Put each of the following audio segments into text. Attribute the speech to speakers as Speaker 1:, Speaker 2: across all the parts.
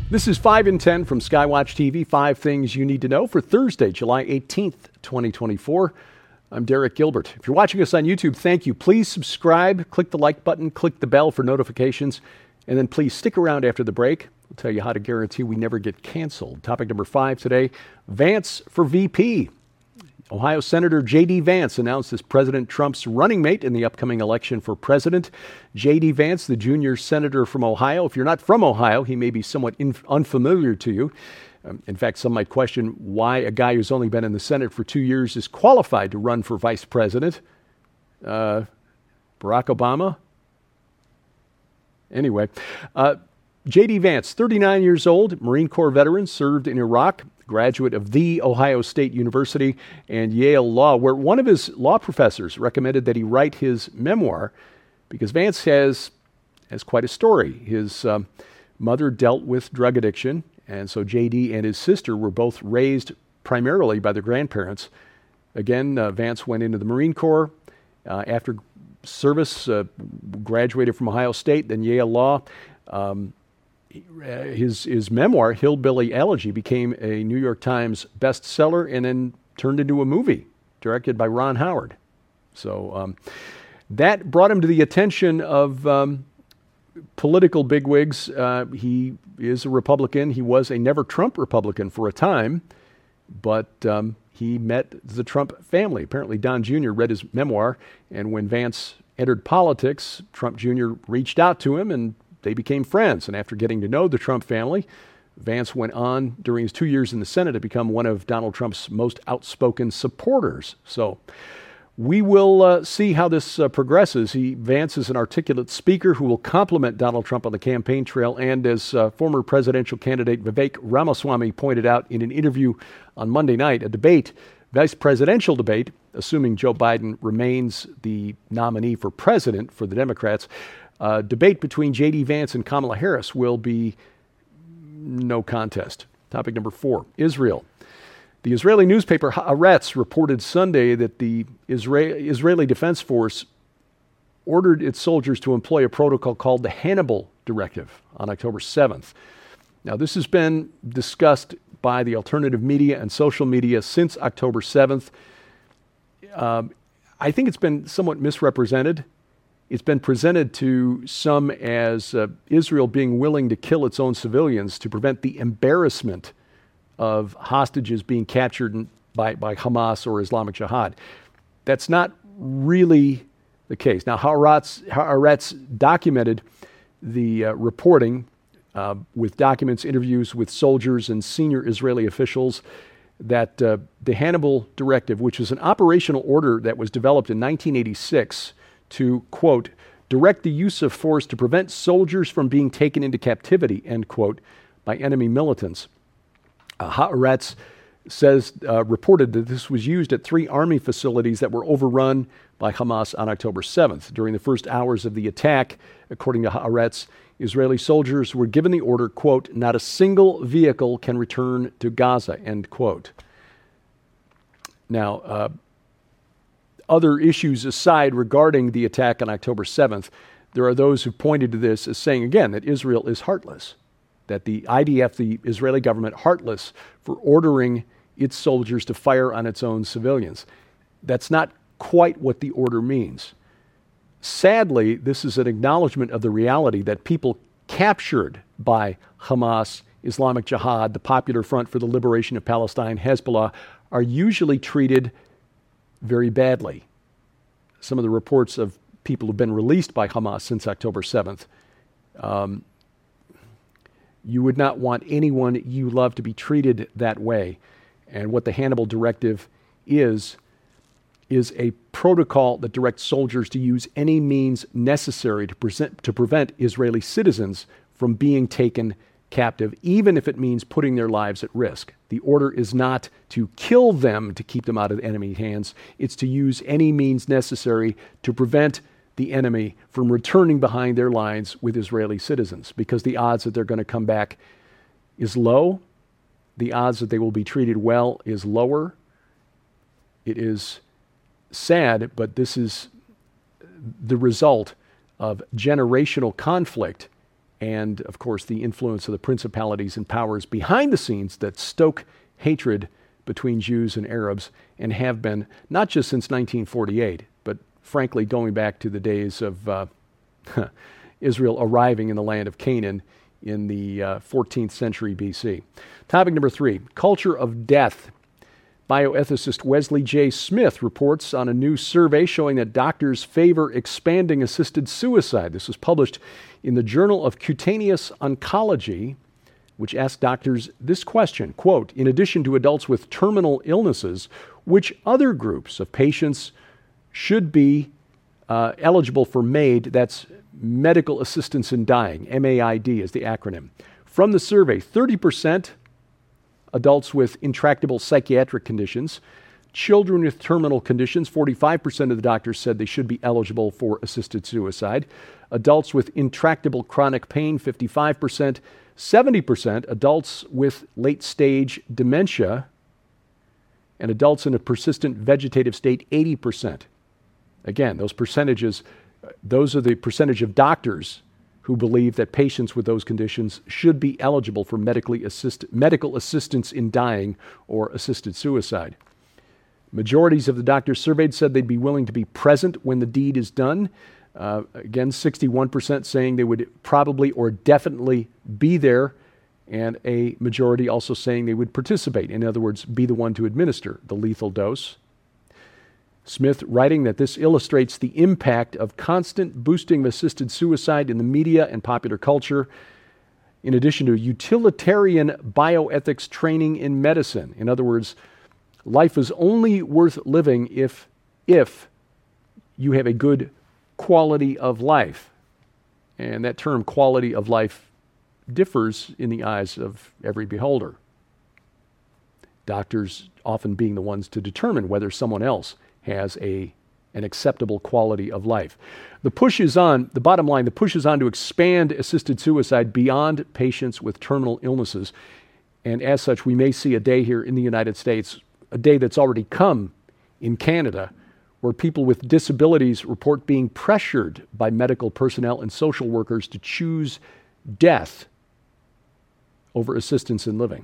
Speaker 1: This is 5 in 10 from Skywatch TV, 5 things you need to know for Thursday, July 18th, 2024. I'm Derek Gilbert. If you're watching us on YouTube, thank you. Please subscribe, click the like button, click the bell for notifications, and then please stick around after the break. We'll tell you how to guarantee we never get canceled. Topic number 5 today, Vance for VP. Ohio Senator J.D. Vance announced as President Trump's running mate in the upcoming election for president. J.D. Vance, the junior senator from Ohio. If you're not from Ohio, he may be somewhat unfamiliar to you. In fact, some might question why a guy who's only been in the Senate for 2 years is qualified to run for vice president. Barack Obama? Anyway, J.D. Vance, 39 years old, Marine Corps veteran, served in Iraq, graduate of The Ohio State University and Yale Law, where one of his law professors recommended that he write his memoir because Vance has quite a story. His mother dealt with drug addiction, and so J.D. and his sister were both raised primarily by their grandparents. Again, Vance went into the Marine Corps after service, graduated from Ohio State, then Yale Law. His memoir, Hillbilly Elegy, became a New York Times bestseller and then turned into a movie directed by Ron Howard. So that brought him to the attention of political bigwigs. He is a Republican. He was a Never Trump Republican for a time, but he met the Trump family. Apparently, Don Jr. read his memoir, and when Vance entered politics, Trump Jr. reached out to him, and they became friends. And after getting to know the Trump family, Vance went on during his 2 years in the Senate to become one of Donald Trump's most outspoken supporters. So we will see how this progresses. Vance is an articulate speaker who will complement Donald Trump on the campaign trail. And as former presidential candidate Vivek Ramaswamy pointed out in an interview on Monday night, a debate, vice presidential debate, assuming Joe Biden remains the nominee for president for the Democrats, debate between J.D. Vance and Kamala Harris will be no contest. Topic number 4, Israel. The Israeli newspaper Haaretz reported Sunday that the Israeli Defense Force ordered its soldiers to employ a protocol called the Hannibal Directive on October 7th. Now, this has been discussed by the alternative media and social media since October 7th. I think it's been somewhat misrepresented. It's been presented to some as Israel being willing to kill its own civilians to prevent the embarrassment of hostages being captured by Hamas or Islamic Jihad. That's not really the case. Now, Haaretz documented the reporting with documents, interviews with soldiers and senior Israeli officials that the Hannibal Directive, which was an operational order that was developed in 1986, to, quote, direct the use of force to prevent soldiers from being taken into captivity, end quote, by enemy militants. Haaretz reported that this was used at 3 army facilities that were overrun by Hamas on October 7th. During the first hours of the attack, according to Haaretz, Israeli soldiers were given the order, quote, not a single vehicle can return to Gaza, end quote. Now, other issues aside regarding the attack on October 7th, there are those who pointed to this as saying, again, that Israel is heartless, that the IDF, the Israeli government, heartless for ordering its soldiers to fire on its own civilians. That's not quite what the order means. Sadly, this is an acknowledgement of the reality that people captured by Hamas, Islamic Jihad, the Popular Front for the Liberation of Palestine, Hezbollah, are usually treated very badly. Some of the reports of people who've been released by Hamas since October 7th, you would not want anyone you love to be treated that way. And what the Hannibal Directive is a protocol that directs soldiers to use any means necessary to prevent Israeli citizens from being taken captive, even if it means putting their lives at risk. The order is not to kill them to keep them out of enemy hands. It's to use any means necessary to prevent the enemy from returning behind their lines with Israeli citizens, because the odds that they're going to come back is low. The odds that they will be treated well is lower. It is sad, but this is the result of generational conflict and, of course, the influence of the principalities and powers behind the scenes that stoke hatred between Jews and Arabs, and have been not just since 1948, but frankly going back to the days of Israel arriving in the land of Canaan in the 14th century BC. Topic number 3, culture of death. Bioethicist Wesley J. Smith reports on a new survey showing that doctors favor expanding assisted suicide. This was published in the Journal of Cutaneous Oncology, which asked doctors this question, quote, in addition to adults with terminal illnesses, which other groups of patients should be eligible for MAID, that's Medical Assistance in Dying, MAID is the acronym. From the survey, 30% adults with intractable psychiatric conditions, children with terminal conditions, 45% of the doctors said they should be eligible for assisted suicide, adults with intractable chronic pain, 55%, 70% adults with late-stage dementia, and adults in a persistent vegetative state, 80%. Again, those percentages, those are the percentage of doctors who believe that patients with those conditions should be eligible for medical assistance in dying or assisted suicide. Majorities of the doctors surveyed said they'd be willing to be present when the deed is done. Again, 61% saying they would probably or definitely be there, and a majority also saying they would participate. In other words, be the one to administer the lethal dose. Smith writing that this illustrates the impact of constant boosting of assisted suicide in the media and popular culture, in addition to utilitarian bioethics training in medicine. In other words, life is only worth living if you have a good quality of life. And that term quality of life differs in the eyes of every beholder. Doctors often being the ones to determine whether someone else has an acceptable quality of life. The bottom line, the push is on to expand assisted suicide beyond patients with terminal illnesses. And as such, we may see a day here in the United States, a day that's already come in Canada, where people with disabilities report being pressured by medical personnel and social workers to choose death over assistance in living.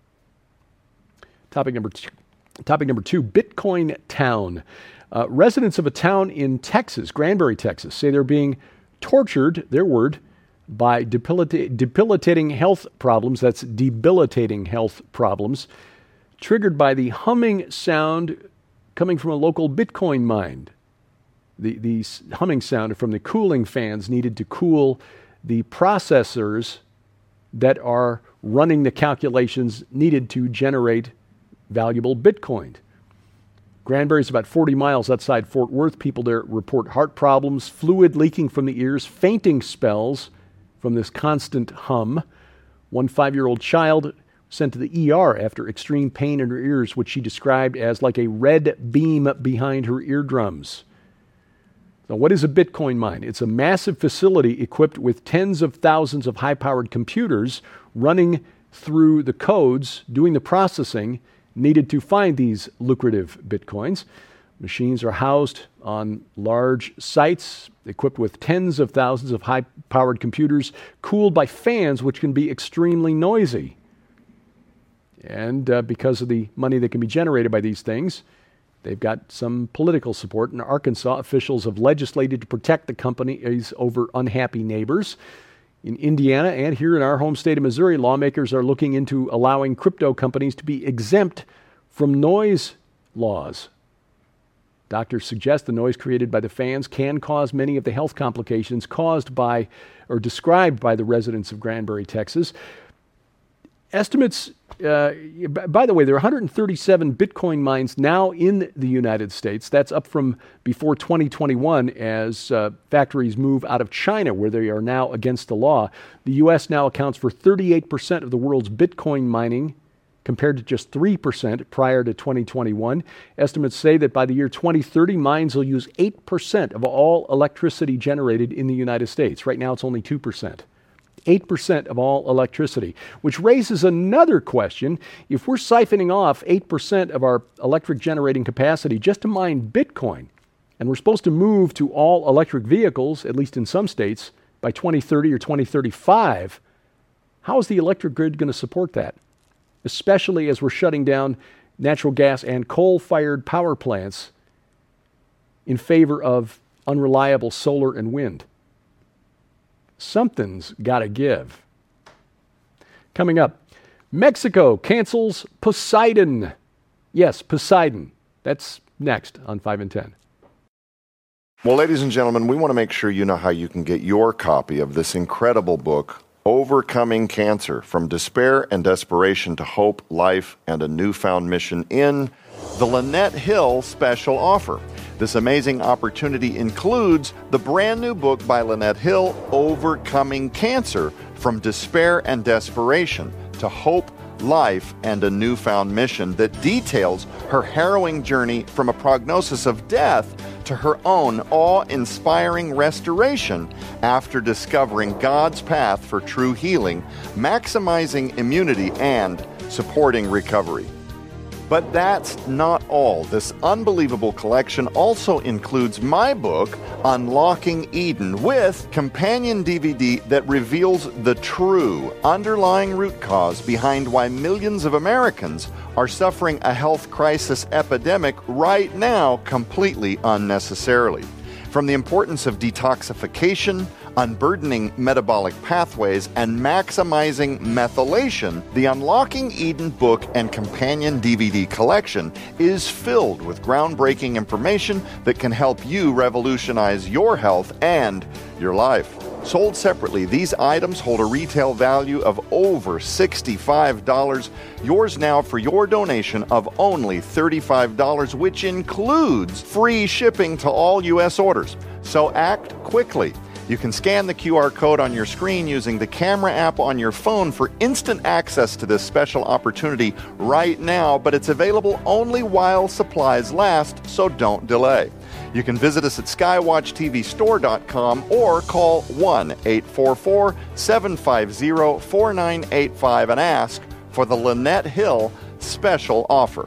Speaker 1: Topic number 2, Bitcoin Town. Residents of a town in Texas, Granbury, Texas, say they're being tortured, their word, by debilitating health problems, that's debilitating health problems, triggered by the humming sound coming from a local Bitcoin mine. The humming sound from the cooling fans needed to cool the processors that are running the calculations needed to generate valuable Bitcoin. Granbury is about 40 miles outside Fort Worth. People there report heart problems, fluid leaking from the ears, fainting spells from this constant hum. One 5-year-old child sent to the ER after extreme pain in her ears, which she described as like a red beam behind her eardrums. Now, what is a Bitcoin mine? It's a massive facility equipped with tens of thousands of high-powered computers running through the codes, doing the processing needed to find these lucrative Bitcoins. Machines are housed on large sites equipped with tens of thousands of high-powered computers cooled by fans which can be extremely noisy. And because of the money that can be generated by these things, they've got some political support. In Arkansas, officials have legislated to protect the companies over unhappy neighbors. In Indiana and here in our home state of Missouri, lawmakers are looking into allowing crypto companies to be exempt from noise laws. Doctors suggest the noise created by the fans can cause many of the health complications caused by or described by the residents of Granbury, Texas. Estimates, by the way, there are 137 Bitcoin mines now in the United States. That's up from before 2021 as factories move out of China, where they are now against the law. The U.S. now accounts for 38% of the world's Bitcoin mining, compared to just 3% prior to 2021. Estimates say that by the year 2030, mines will use 8% of all electricity generated in the United States. Right now, it's only 2%. 8% of all electricity, which raises another question. If we're siphoning off 8% of our electric generating capacity just to mine Bitcoin, and we're supposed to move to all electric vehicles, at least in some states, by 2030 or 2035, how is the electric grid going to support that? Especially as we're shutting down natural gas and coal-fired power plants in favor of unreliable solar and wind. Something's got to give. Coming up, Mexico cancels Poseidon. Yes, Poseidon. That's next on 5 and 10.
Speaker 2: Well, ladies and gentlemen, we want to make sure you know how you can get your copy of this incredible book, Overcoming Cancer, From Despair and Desperation to Hope, Life, and a Newfound Mission, in the Lynette Hill special offer. This amazing opportunity includes the brand new book by Lynette Hill, Overcoming Cancer, From Despair and Desperation to Hope, Life, and a Newfound Mission, that details her harrowing journey from a prognosis of death to her own awe-inspiring restoration after discovering God's path for true healing, maximizing immunity, and supporting recovery. But that's not all. This unbelievable collection also includes my book, Unlocking Eden, with companion DVD that reveals the true underlying root cause behind why millions of Americans are suffering a health crisis epidemic right now completely unnecessarily. From the importance of detoxification, unburdening metabolic pathways, and maximizing methylation, the Unlocking Eden book and companion DVD collection is filled with groundbreaking information that can help you revolutionize your health and your life. Sold separately, these items hold a retail value of over $65. Yours now for your donation of only $35, which includes free shipping to all U.S. orders. So act quickly. You can scan the QR code on your screen using the camera app on your phone for instant access to this special opportunity right now, but it's available only while supplies last, so don't delay. You can visit us at skywatchtvstore.com or call 1-844-750-4985 and ask for the Lynette Hill special offer.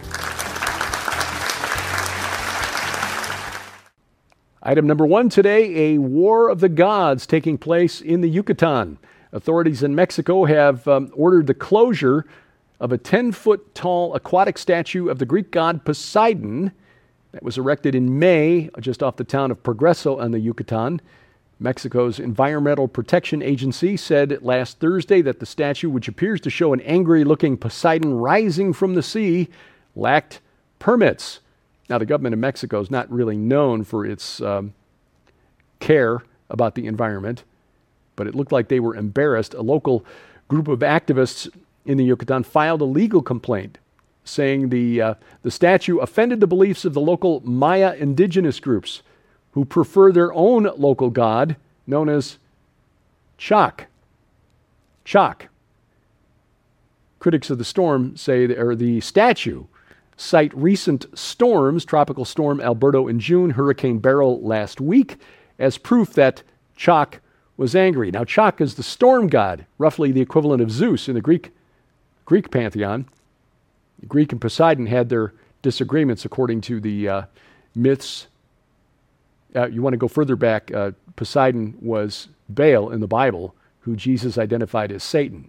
Speaker 1: Item number 1 today, a war of the gods taking place in the Yucatan. Authorities in Mexico have ordered the closure of a 10-foot tall aquatic statue of the Greek god Poseidon that was erected in May just off the town of Progreso on the Yucatan. Mexico's Environmental Protection Agency said last Thursday that the statue, which appears to show an angry-looking Poseidon rising from the sea, lacked permits. Now, the government of Mexico is not really known for its care about the environment, but it looked like they were embarrassed. A local group of activists in the Yucatan filed a legal complaint saying the statue offended the beliefs of the local Maya indigenous groups who prefer their own local god known as Chak. Chak. Critics of the storm say, or the statue, cite recent storms, Tropical Storm Alberto in June, Hurricane Beryl last week, as proof that Chak was angry. Now, Chak is the storm god, roughly the equivalent of Zeus in the Greek pantheon. Greek and Poseidon had their disagreements according to the myths. You want to go further back, Poseidon was Baal in the Bible, who Jesus identified as Satan.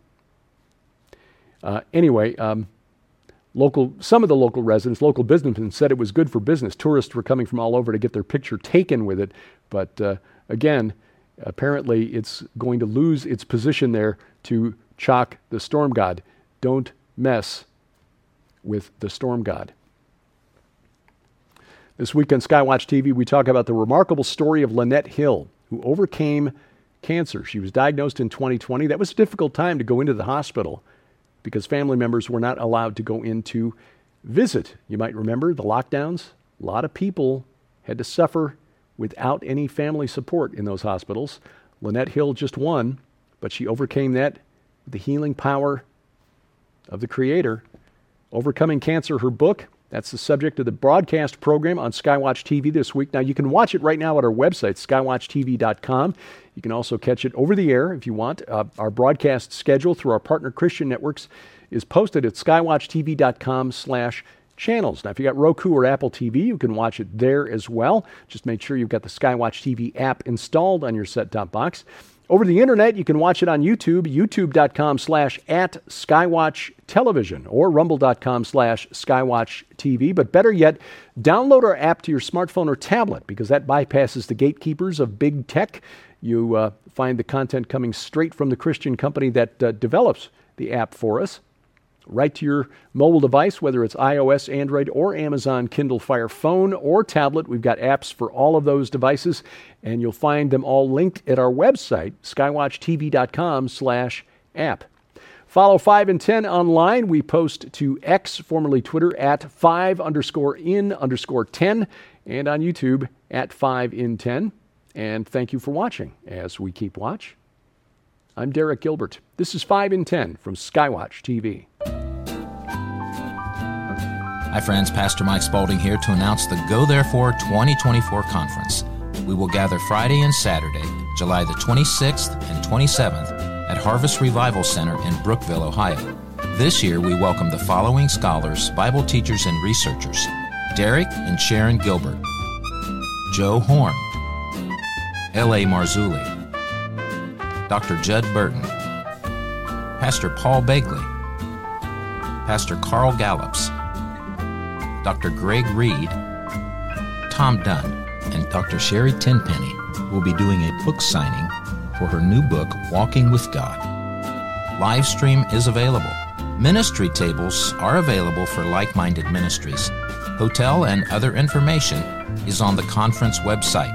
Speaker 1: Some of the local residents, local businessmen, said it was good for business. Tourists were coming from all over to get their picture taken with it. But again, apparently it's going to lose its position there to Chak, the storm god. Don't mess with the storm god. This week on Skywatch TV, we talk about the remarkable story of Lynette Hill, who overcame cancer. She was diagnosed in 2020. That was a difficult time to go into the hospital because family members were not allowed to go in to visit. You might remember the lockdowns. A lot of people had to suffer without any family support in those hospitals. Lynette Hill just won, but she overcame that with the healing power of the Creator. Overcoming Cancer, her book, that's the subject of the broadcast program on Skywatch TV this week. Now, you can watch it right now at our website, skywatchtv.com. You can also catch it over the air if you want. Our broadcast schedule through our partner Christian networks is posted at skywatchtv.com/ channels. Now, if you got Roku or Apple TV, you can watch it there as well. Just make sure you've got the Skywatch TV app installed on your set-top box. Over the internet, you can watch it on YouTube, youtube.com/@Skywatch Television or rumble.com/Skywatch TV. But better yet, download our app to your smartphone or tablet because that bypasses the gatekeepers of big tech. You find the content coming straight from the Christian company that develops the app for us, right to your mobile device, whether it's iOS, Android, or Amazon Kindle Fire phone or tablet. We've got apps for all of those devices, and you'll find them all linked at our website, skywatchtv.com/app. Follow 5 in 10 online. We post to X, formerly Twitter, @5_in_10, and on YouTube @5in10. And thank you for watching. As we keep watch, I'm Derek Gilbert. This is 5 in 10 from Skywatch TV.
Speaker 3: Hi friends, Pastor Mike Spaulding here to announce the Go Therefore 2024 conference. We will gather Friday and Saturday, July the 26th and 27th at Harvest Revival Center in Brookville, Ohio. This year we welcome the following scholars, Bible teachers, and researchers: Derek and Sharon Gilbert, Joe Horn, L.A. Marzulli, Dr. Judd Burton, Pastor Paul Begley, Pastor Carl Gallups, Dr. Greg Reed, Tom Dunn, and Dr. Sherry Tenpenny will be doing a book signing for her new book, Walking with God. Live stream is available. Ministry tables are available for like-minded ministries. Hotel and other information is on the conference website,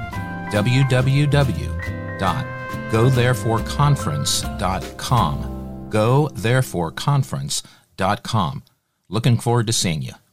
Speaker 3: www.gothereforeconference.com. Gothereforeconference.com. Looking forward to seeing you.